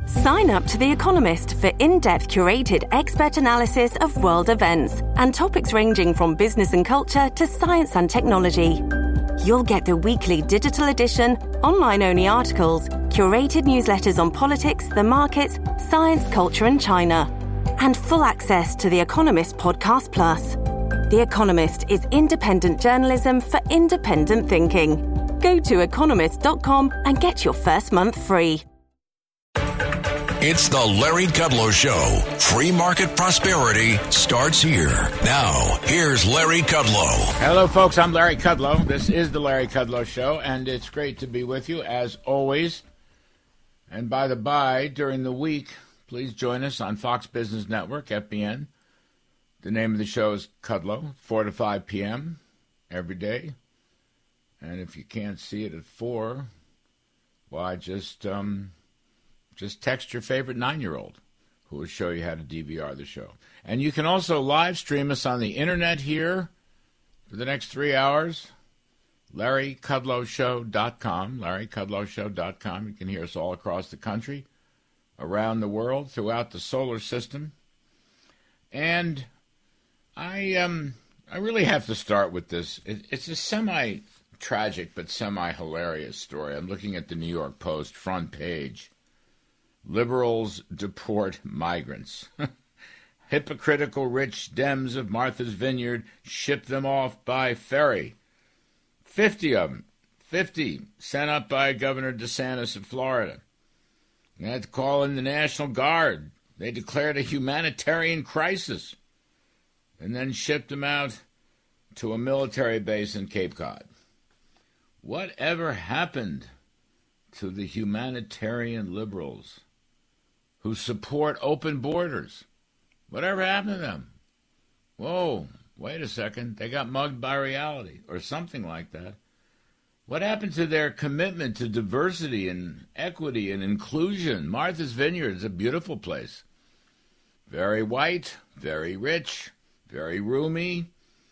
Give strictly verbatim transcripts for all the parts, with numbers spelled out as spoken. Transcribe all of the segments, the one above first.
Sign up to The Economist for in-depth curated expert analysis of world events and topics ranging from business and culture to science and technology. You'll get the weekly digital edition, online-only articles, curated newsletters on politics, the markets, science, culture and China, and full access to The Economist Podcast Plus. The Economist is independent journalism for independent thinking. Go to economist dot com and get your first month free. It's the Larry Kudlow Show. Free market prosperity starts here. Now, here's Larry Kudlow. Hello, folks. I'm Larry Kudlow. This is the Larry Kudlow Show, and it's great to be with you, as always. And by the by, during the week, please join us on Fox Business Network, F B N. The name of the show is Kudlow, four to five p.m. every day. And if you can't see it at four, why, just... um. Just text your favorite nine-year-old who will show you how to D V R the show. And you can also live stream us on the internet here for the next three hours. Larry Kudlow Show dot com. Larry Kudlow Show dot com. You can hear us all across the country, around the world, throughout the solar system. And I um I really have to start with this. It, it's a semi-tragic but semi-hilarious story. I'm looking at the New York Post front page. Liberals deport migrants. Hypocritical rich Dems of Martha's Vineyard ship them off by ferry. Fifty of them. Fifty sent up by Governor DeSantis of Florida. They had to call in the National Guard. They declared a humanitarian crisis and then shipped them out to a military base in Cape Cod. Whatever happened to the humanitarian liberals who support open borders? Whatever happened to them? Whoa, wait a second. They got mugged by reality or something like that. What happened to their commitment to diversity and equity and inclusion? Martha's Vineyard is a beautiful place. Very white, very rich, very roomy.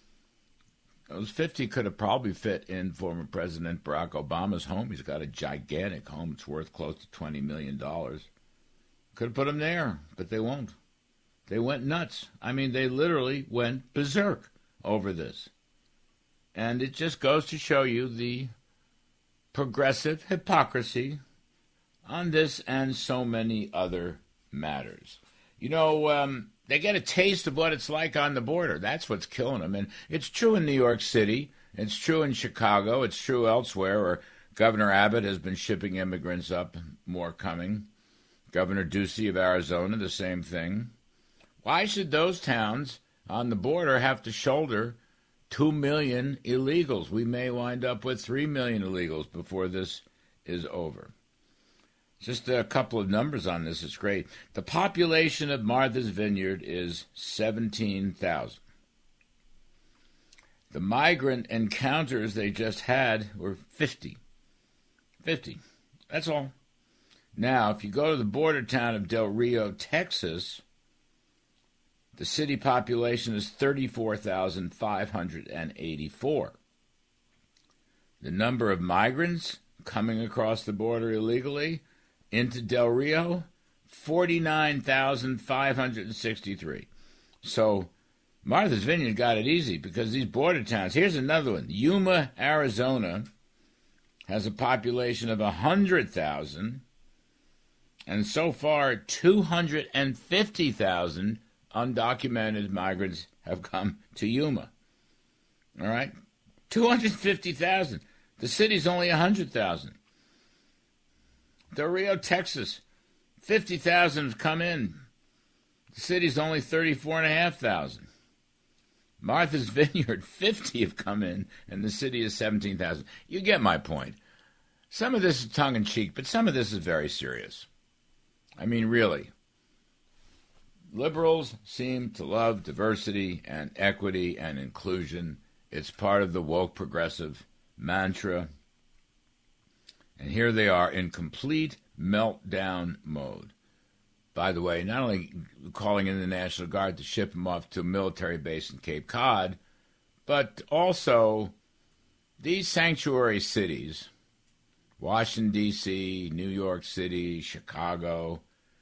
Those fifty could have probably fit in former President Barack Obama's home. He's got a gigantic home. It's worth close to twenty million dollars. Could have put them there, but they won't. They went nuts. I mean, they literally went berserk over this. And it just goes to show you the progressive hypocrisy on this and so many other matters. You know, um, they get a taste of what it's like on the border. That's what's killing them. And it's true in New York City. It's true in Chicago. It's true elsewhere where Governor Abbott has been shipping immigrants up, more coming. Governor Ducey of Arizona, the same thing. Why should those towns on the border have to shoulder two million illegals? We may wind up with three million illegals before this is over. Just a couple of numbers on this. It's great. The population of Martha's Vineyard is seventeen thousand. The migrant encounters they just had were fifty. fifty. That's all. Now, if you go to the border town of Del Rio, Texas, the city population is thirty-four thousand five hundred eighty-four. The number of migrants coming across the border illegally into Del Rio, forty-nine thousand five hundred sixty-three. So Martha's Vineyard got it easy because these border towns, here's another one. Yuma, Arizona, has a population of one hundred thousand, and so far two hundred fifty thousand undocumented migrants have come to Yuma. All right? two hundred fifty thousand. The city's only one hundred thousand. Del Rio, Texas, fifty thousand have come in. The city's only thirty-four thousand five hundred. Martha's Vineyard, fifty have come in, and the city is seventeen thousand. You get my point. Some of this is tongue-in-cheek, but some of this is very serious. I mean, really. Liberals seem to love diversity and equity and inclusion. It's part of the woke progressive mantra. And here they are in complete meltdown mode. By the way, not only calling in the National Guard to ship them off to a military base in Cape Cod, but also these sanctuary cities, Washington, D C, New York City, Chicago,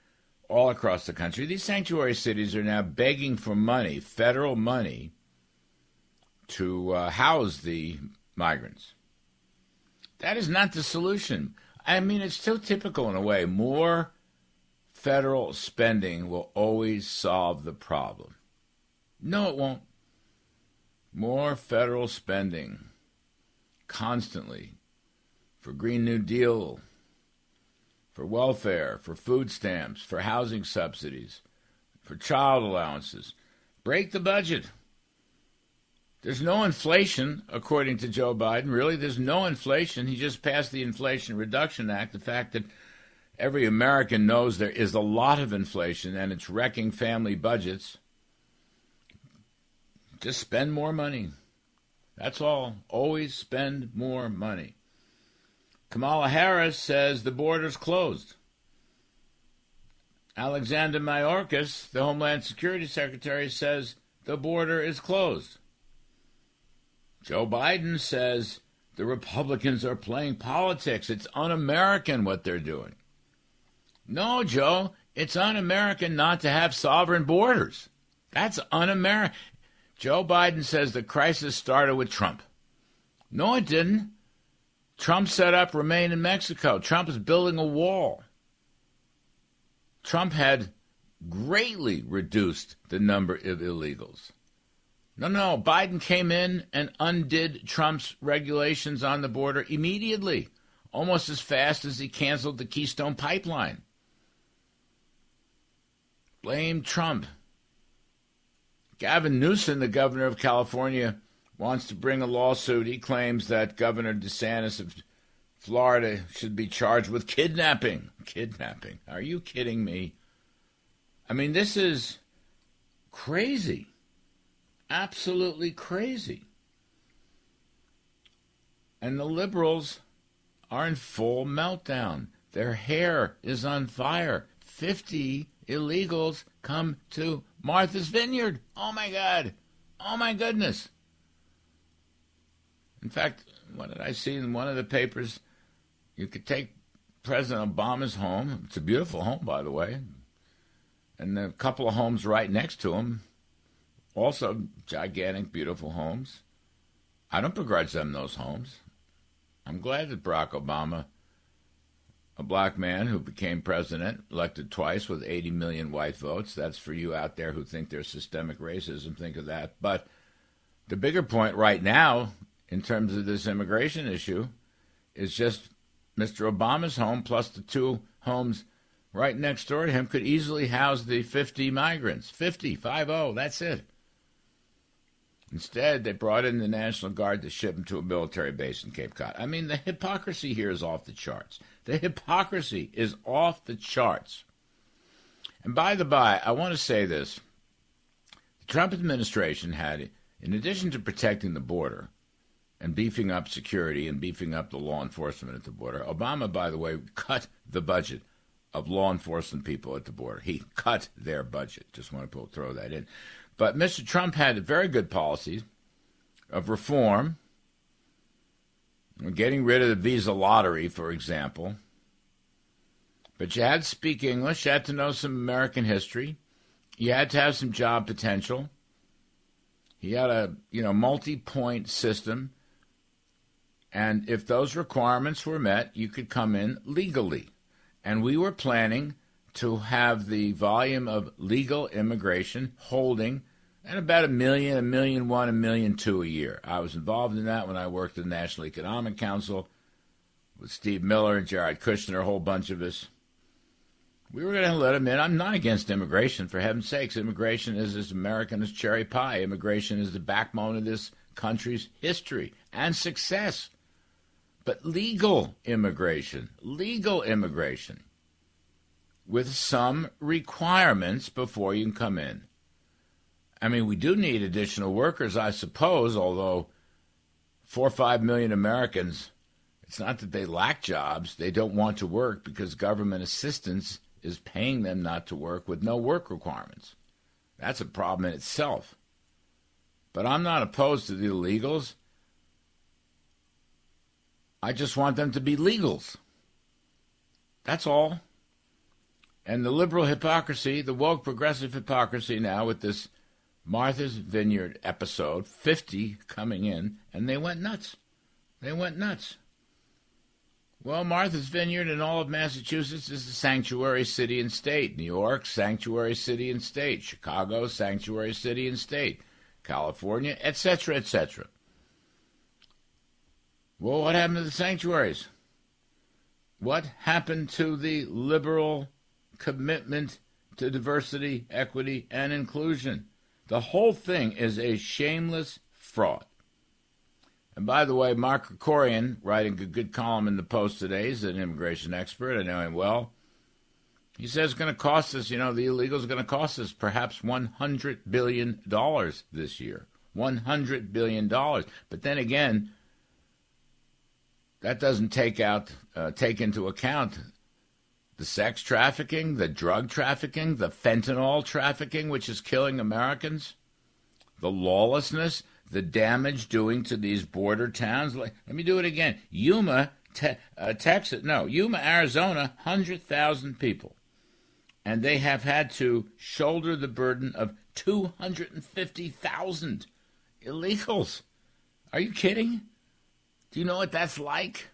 all across the country. These sanctuary cities are now begging for money, federal money, to uh, house the migrants. That is not the solution. I mean, it's so typical in a way. More federal spending will always solve the problem. No, it won't. More federal spending constantly for Green New Deal, for welfare, for food stamps, for housing subsidies, for child allowances. Break the budget. There's no inflation, according to Joe Biden. Really, there's no inflation. He just passed the Inflation Reduction Act. The fact that every American knows there is a lot of inflation and it's wrecking family budgets. Just spend more money. That's all. Always spend more money. Kamala Harris says the border's closed. Alexander Mayorkas, the Homeland Security Secretary, says the border is closed. Joe Biden says the Republicans are playing politics. It's un-American what they're doing. No, Joe, it's un-American not to have sovereign borders. That's un-American. Joe Biden says the crisis started with Trump. No, it didn't. Trump set up Remain in Mexico. Trump is building a wall. Trump had greatly reduced the number of illegals. No, no, Biden came in and undid Trump's regulations on the border immediately, almost as fast as he canceled the Keystone Pipeline. Blame Trump. Gavin Newsom, the governor of California, wants to bring a lawsuit. He claims that Governor DeSantis of Florida should be charged with kidnapping. Kidnapping. Are you kidding me? I mean, this is crazy. Absolutely crazy. And the liberals are in full meltdown. Their hair is on fire. Fifty illegals come to Martha's Vineyard. Oh, my God. Oh, my goodness. In fact, what did I see in one of the papers? You could take President Obama's home. It's a beautiful home, by the way. And a couple of homes right next to him. Also gigantic, beautiful homes. I don't begrudge them those homes. I'm glad that Barack Obama, a black man who became president, elected twice with eighty million white votes. That's for you out there who think there's systemic racism. Think of that. But the bigger point right now, in terms of this immigration issue, is just Mister Obama's home plus the two homes right next door to him could easily house the fifty migrants. fifty, five oh, that's it. Instead, they brought in the National Guard to ship them to a military base in Cape Cod. I mean, the hypocrisy here is off the charts. The hypocrisy is off the charts. And by the by, I want to say this. The Trump administration had, in addition to protecting the border and beefing up security and beefing up the law enforcement at the border, Obama, by the way, cut the budget of law enforcement people at the border. He cut their budget. Just want to throw that in. But Mister Trump had very good policies of reform, getting rid of the visa lottery, for example. But you had to speak English, you had to know some American history, you had to have some job potential. He had a you know multi-point system, and if those requirements were met, you could come in legally. And we were planning to have the volume of legal immigration holding at about a million, a million one, a million two a year. I was involved in that when I worked at the National Economic Council with Steve Miller and Jared Kushner, a whole bunch of us. We were going to let them in. I'm not against immigration, for heaven's sakes. Immigration is as American as cherry pie. Immigration is the backbone of this country's history and success. But legal immigration, legal immigration, with some requirements before you can come in. I mean, we do need additional workers, I suppose, although four or five million Americans, it's not that they lack jobs. They don't want to work because government assistance is paying them not to work with no work requirements. That's a problem in itself. But I'm not opposed to the illegals. I just want them to be legals. That's all. And the liberal hypocrisy, the woke progressive hypocrisy now with this Martha's Vineyard episode, fifty coming in, and they went nuts. They went nuts. Well, Martha's Vineyard in all of Massachusetts is a sanctuary city and state. New York, sanctuary city and state. Chicago, sanctuary city and state. California, et cetera, et cetera. Well, what happened to the sanctuaries? What happened to the liberal commitment to diversity, equity, and inclusion? The whole thing is a shameless fraud. And by the way, Mark Krikorian, writing a good column in the Post today, is an immigration expert. I know him well. He says it's going to cost us, you know, the illegals are going to cost us perhaps one hundred billion dollars this year. one hundred billion dollars. But then again, that doesn't take out, uh, take into account the sex trafficking, the drug trafficking, the fentanyl trafficking, which is killing Americans, the lawlessness, the damage doing to these border towns. Let me do it again. Yuma, te- uh, Texas, no, Yuma, Arizona, one hundred thousand people. And they have had to shoulder the burden of two hundred fifty thousand illegals. Are you kidding? Do you know what that's like?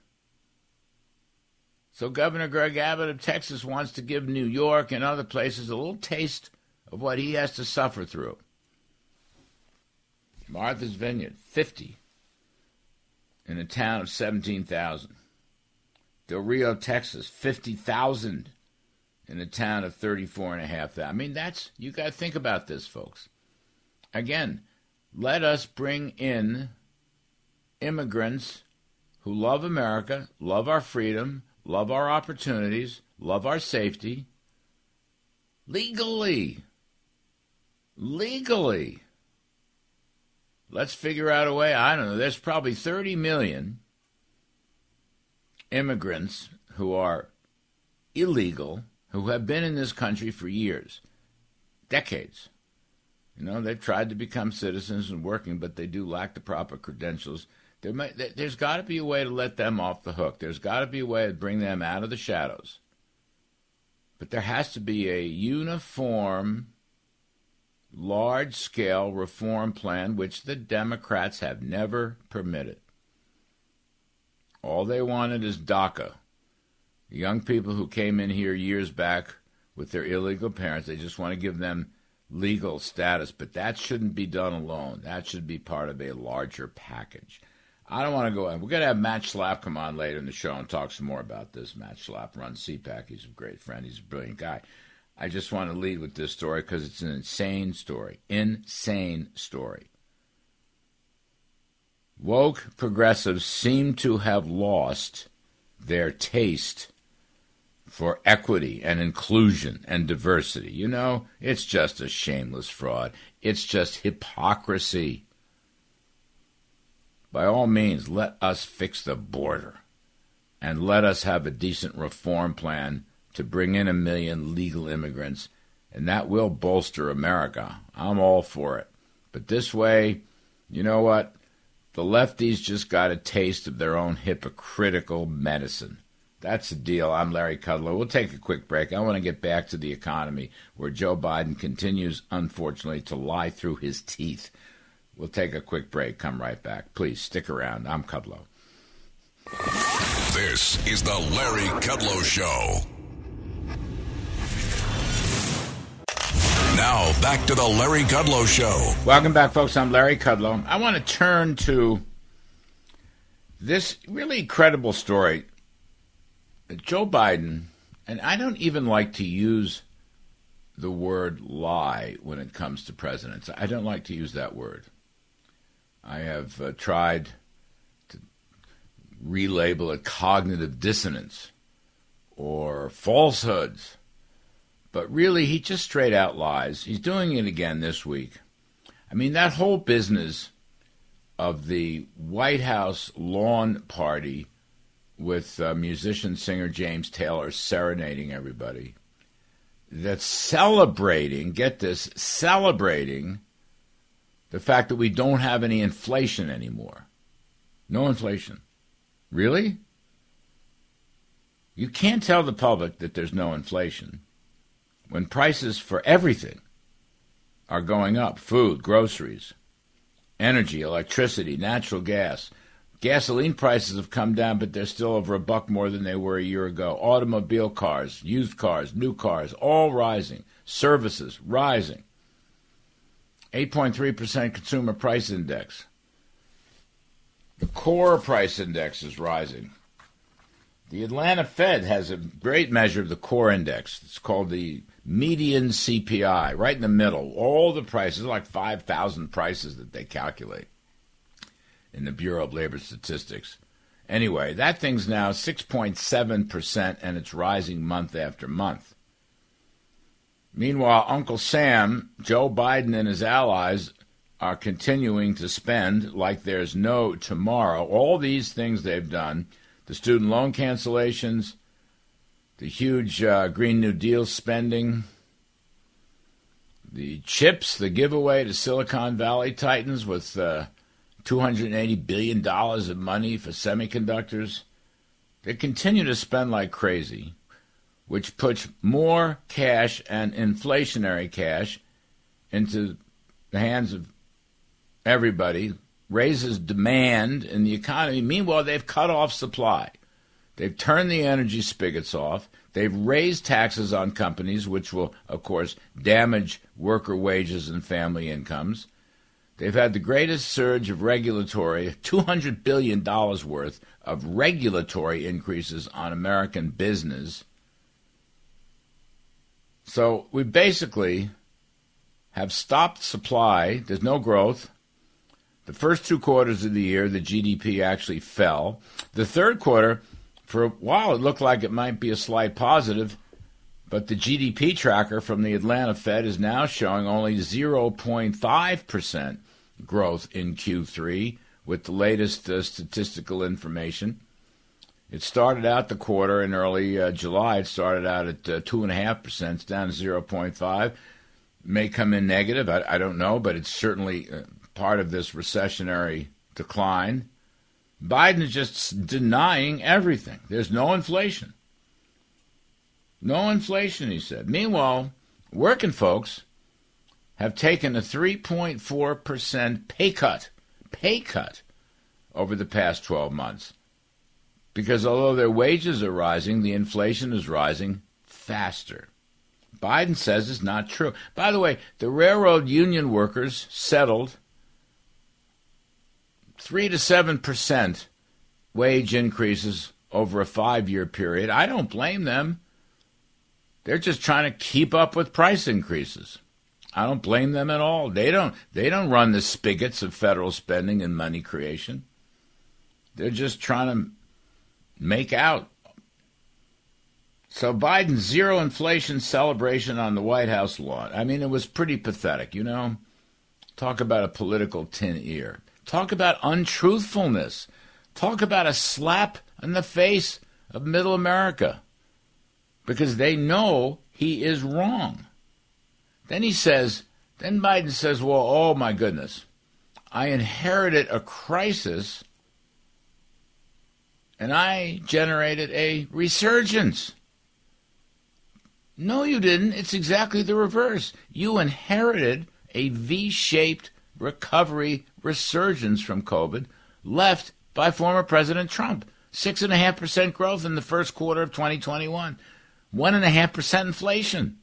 So Governor Greg Abbott of Texas wants to give New York and other places a little taste of what he has to suffer through. Martha's Vineyard, fifty in a town of seventeen thousand. Del Rio, Texas, fifty thousand in a town of thirty-four and a half thousand. I mean, that's, you got to think about this, folks. Again, let us bring in immigrants who love America, love our freedom, love our opportunities, love our safety, legally. Legally. Let's figure out a way. I don't know. There's probably thirty million immigrants who are illegal, who have been in this country for years, decades. You know, they've tried to become citizens and working, but they do lack the proper credentials. There might, there's got to be a way to let them off the hook. There's got to be a way to bring them out of the shadows. But there has to be a uniform, large-scale reform plan, which the Democrats have never permitted. All they wanted is DACA. The young people who came in here years back with their illegal parents, they just want to give them legal status. But that shouldn't be done alone. That should be part of a larger package. I don't want to go in. We're going to have Matt Schlapp come on later in the show and talk some more about this. Matt Schlapp runs C PAC. He's a great friend. He's a brilliant guy. I just want to lead with this story because it's an insane story. Insane story. Woke progressives seem to have lost their taste for equity and inclusion and diversity. You know, it's just a shameless fraud. It's just hypocrisy. By all means, let us fix the border and let us have a decent reform plan to bring in a million legal immigrants, and that will bolster America. I'm all for it. But this way, you know what? The lefties just got a taste of their own hypocritical medicine. That's the deal. I'm Larry Kudlow. We'll take a quick break. I want to get back to the economy, where Joe Biden continues, unfortunately, to lie through his teeth. We'll take a quick break. Come right back. Please stick around. I'm Kudlow. This is the Larry Kudlow Show. Now, back to the Larry Kudlow Show. Welcome back, folks. I'm Larry Kudlow. I want to turn to this really incredible story. Joe Biden, and I don't even like to use the word lie when it comes to presidents. I don't like to use that word. I have uh, tried to relabel it cognitive dissonance or falsehoods. But really, he just straight out lies. He's doing it again this week. I mean, that whole business of the White House lawn party with uh, musician singer James Taylor serenading everybody, that's celebrating, get this, celebrating the fact that we don't have any inflation anymore. No inflation. Really? You can't tell the public that there's no inflation. when prices for everything are going up, food, groceries, energy, electricity, natural gas. Gasoline prices have come down, but they're still over a buck more than they were a year ago. Automobile cars, used cars, new cars, all rising. Services, rising. eight point three percent consumer price index. The core price index is rising. The Atlanta Fed has a great measure of the core index. It's called the median C P I, right in the middle. All the prices, like five thousand prices that they calculate in the Bureau of Labor Statistics. Anyway, that thing's now six point seven percent, and it's rising month after month. Meanwhile, Uncle Sam, Joe Biden and his allies are continuing to spend like there's no tomorrow. All these things they've done, the student loan cancellations, the huge uh, Green New Deal spending, the chips, the giveaway to Silicon Valley Titans with uh, two hundred eighty billion dollars of money for semiconductors. They continue to spend like crazy, which puts more cash and inflationary cash into the hands of everybody, raises demand in the economy. Meanwhile, they've cut off supply. They've turned the energy spigots off. They've raised taxes on companies, which will, of course, damage worker wages and family incomes. They've had the greatest surge of regulatory, two hundred billion dollars worth of regulatory increases on American business. So we basically have stopped supply. There's no growth. The first two quarters of the year, the G D P actually fell. The third quarter, for a while, it looked like it might be a slight positive, but the G D P tracker from the Atlanta Fed is now showing only zero point five percent growth in Q three with the latest uh, statistical information. It started out the quarter in early uh, July. It started out at uh, two point five percent. It's down to zero point five. May come in negative. I, I don't know, but it's certainly uh, part of this recessionary decline. Biden is just denying everything. There's no inflation. No inflation, he said. Meanwhile, working folks have taken a three point four percent pay cut, pay cut over the past twelve months. Because although their wages are rising, the inflation is rising faster. Biden says it's not true. By the way, the railroad union workers settled three to seven percent wage increases over a five-year period. I don't blame them. They're just trying to keep up with price increases. I don't blame them at all. They don't they don't run the spigots of federal spending and money creation. They're just trying to make out. So Biden's zero inflation celebration on the White House lawn. I mean, it was pretty pathetic, you know. Talk about a political tin ear. Talk about untruthfulness. Talk about a slap in the face of middle America. Because they know he is wrong. Then he says, then Biden says, well, oh my goodness, I inherited a crisis and I generated a resurgence. No, you didn't. It's exactly the reverse. You inherited a V-shaped recovery resurgence from COVID left by former President Trump. six point five percent growth in the first quarter of twenty twenty-one. one point five percent inflation.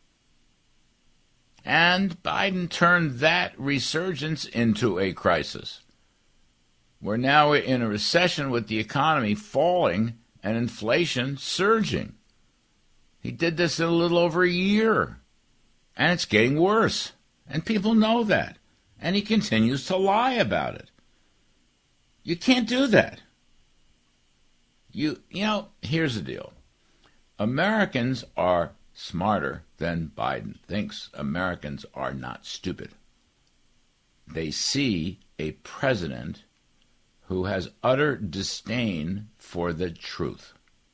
And Biden turned that resurgence into a crisis. We're now in a recession with the economy falling and inflation surging. He did this in a little over a year. And it's getting worse. And people know that. And he continues to lie about it. You can't do that. You, you know, here's the deal. Americans are smarter than Biden thinks. Americans are not stupid. They see a president who has utter disdain for the truth.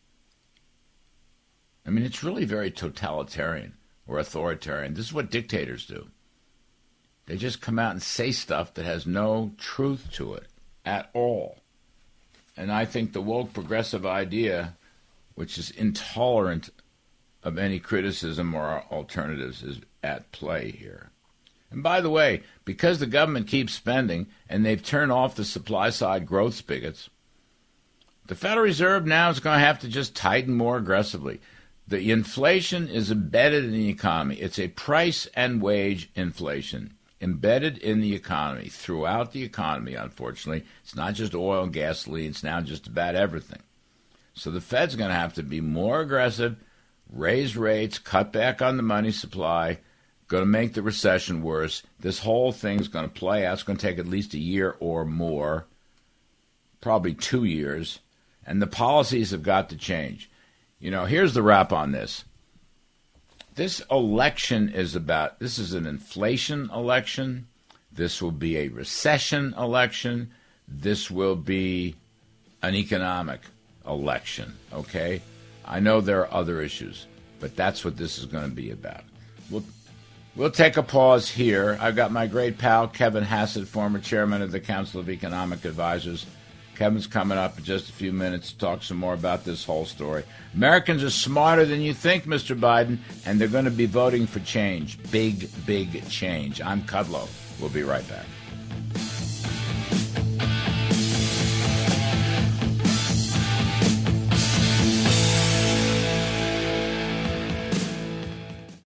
I mean, it's really very totalitarian or authoritarian. This is what dictators do. They just come out and say stuff that has no truth to it at all. And I think the woke progressive idea, which is intolerant of any criticism or alternatives is at play here. And by the way, because the government keeps spending and they've turned off the supply side growth spigots, the Federal Reserve now is going to have to just tighten more aggressively. The inflation is embedded in the economy. It's a price and wage inflation embedded in the economy, throughout the economy, unfortunately. It's not just oil and gasoline. It's now just about everything. So the Fed's going to have to be more aggressive, raise rates, cut back on the money supply, going to make the recession worse. This whole thing's going to play out. It's going to take at least a year or more, probably two years. And the policies have got to change. You know, here's the wrap on this. This election is about, this is an inflation election. This will be a recession election. This will be an economic election, okay? I know there are other issues, but that's what this is going to be about. We'll, we'll take a pause here. I've got my great pal, Kevin Hassett, former chairman of the Council of Economic Advisors. Kevin's coming up in just a few minutes to talk some more about this whole story. Americans are smarter than you think, Mister Biden, and they're going to be voting for change. Big, big change. I'm Kudlow. We'll be right back.